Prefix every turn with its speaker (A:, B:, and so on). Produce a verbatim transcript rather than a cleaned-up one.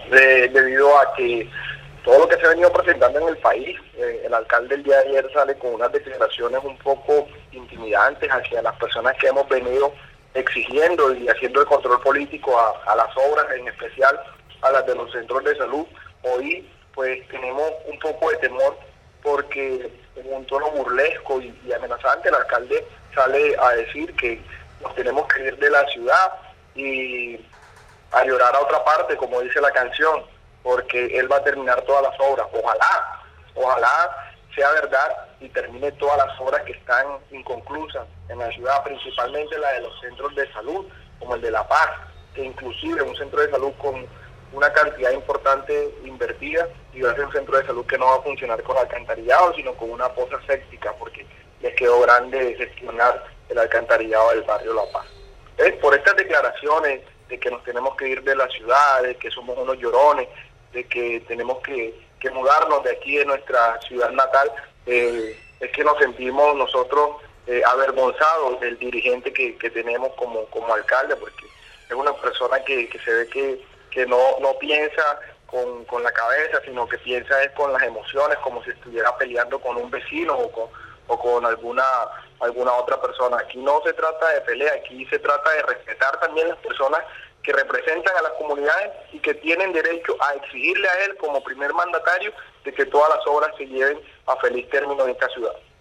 A: de, debido a que todo lo que se ha venido presentando en el país, eh, el alcalde el día de ayer sale con unas declaraciones un poco intimidantes hacia las personas que hemos venido exigiendo y haciendo el control político a, a las obras, en especial a las de los centros de salud. Hoy pues tenemos un poco de temor porque en un tono burlesco y, y amenazante el alcalde sale a decir que nos tenemos que ir de la ciudad y a llorar a otra parte, como dice la canción, porque él va a terminar todas las obras. Ojalá, ojalá sea verdad y termine todas las obras que están inconclusas en la ciudad, principalmente la de los centros de salud, como el de La Paz, que inclusive un centro de salud con una cantidad importante invertida y va a ser un centro de salud que no va a funcionar con alcantarillado, sino con una poza séptica, porque les quedó grande gestionar el alcantarillado del barrio La Paz. ¿Eh? Por estas declaraciones de que nos tenemos que ir de la ciudad, de que somos unos llorones, de que tenemos que, que mudarnos de aquí, de nuestra ciudad natal, eh, es que nos sentimos nosotros eh, avergonzados del dirigente que, que tenemos como, como alcalde, porque es una persona que, que se ve que, que no, no piensa con, con la cabeza, sino que piensa es con las emociones, como si estuviera peleando con un vecino o con, o con alguna, alguna otra persona. Aquí no se trata de pelea, aquí se trata de respetar también las personas que representan a las comunidades y que tienen derecho a exigirle a él como primer mandatario de que todas las obras se lleven a feliz término en esta ciudad.